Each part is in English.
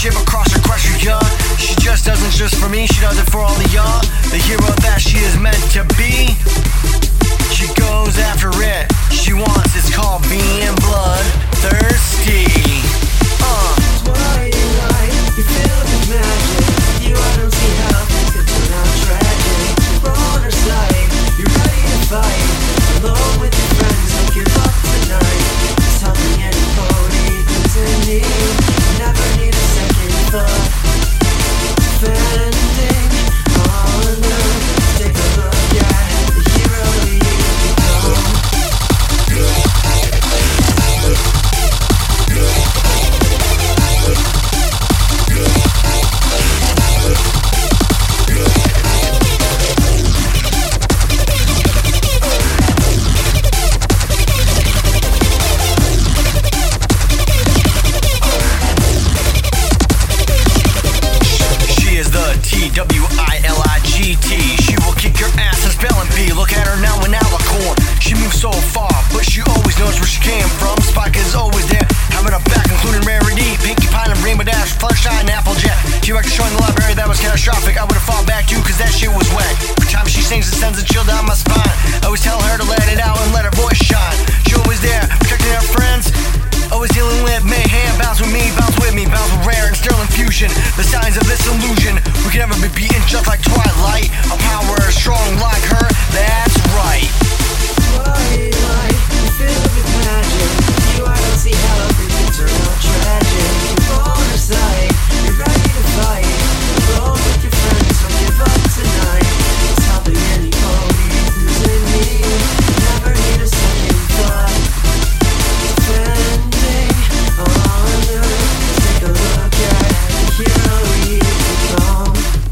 ship across her crush for ya. She just doesn't just for me, she does it for all of y'all. The hero that she is meant to be. She goes after it, she wants, it's called being bloodthirsty. Why you lie? You filled with magic. You I don't see how things could turn out tragic. You're on her side, you're ready to fight. Alone with your friends, don't give up tonight. Just tell me any pony who's in need. Never need a second thought. Defending honor. Take a look at the hero you become. T-W-I-L-I-G-T. She will kick your ass in spelling bee. Look at her now in Alicorn. She moves so far, but she always knows where she came from. Spike is always there, having a back, including Rarity, Pinkie Pie, and Rainbow Dash, Fluttershy, and Applejack. She wrecked a show in the library that was catastrophic. I would've fought back too, cause that shit was whack. Every time she sings, it sends a chill down my spine. I always tell her to let it out and let her voice shine. She always there, protecting her friends. Always dealing with mayhem, bounce with me, bounce with me, bounce with Rare and Sterling Fusion. The signs of this illusion, we can never be beaten just like Twilight. Our power is strong like her, that's right. Why lie? You filled with magic. You I don't see how things could turn out tragic. You're on her side, you're ready to fight. Alone with your friends, don't give up tonight. It's helping any pony who's in need. Never need a second thought. Defending honor. Take a look at the hero you become.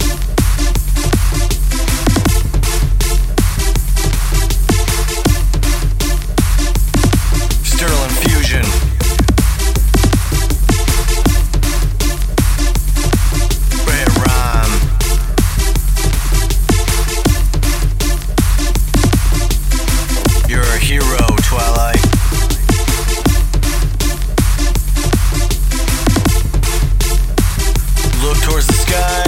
Sterling Fusion. Red Rhyme. You're a hero, Twilight. Look towards the sky.